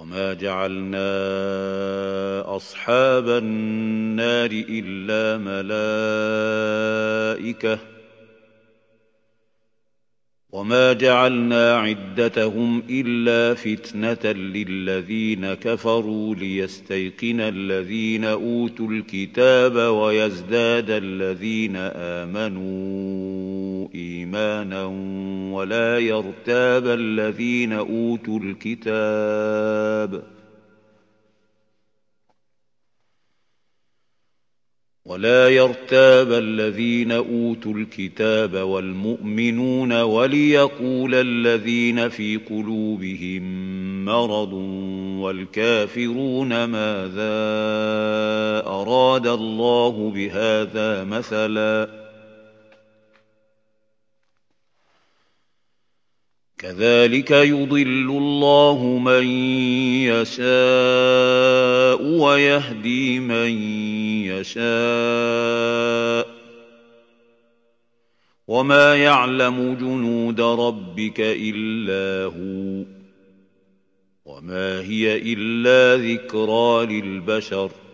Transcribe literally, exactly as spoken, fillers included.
وما جعلنا أصحاب النار إلا ملائكة وما جعلنا عدتهم إلا فتنة للذين كفروا ليستيقن الذين أوتوا الكتاب ويزداد الذين آمنوا إيمانا ولا يرتاب الذين أوتوا الكتاب ولا يرتاب الذين أوتوا الكتاب والمؤمنون وليقول الذين في قلوبهم مرض والكافرون ماذا أراد الله بهذا مثلا كذلك يضل الله من يشاء ويهدي من يشاء وما يعلم جنود ربك إلا هو وما هي إلا ذكرى للبشر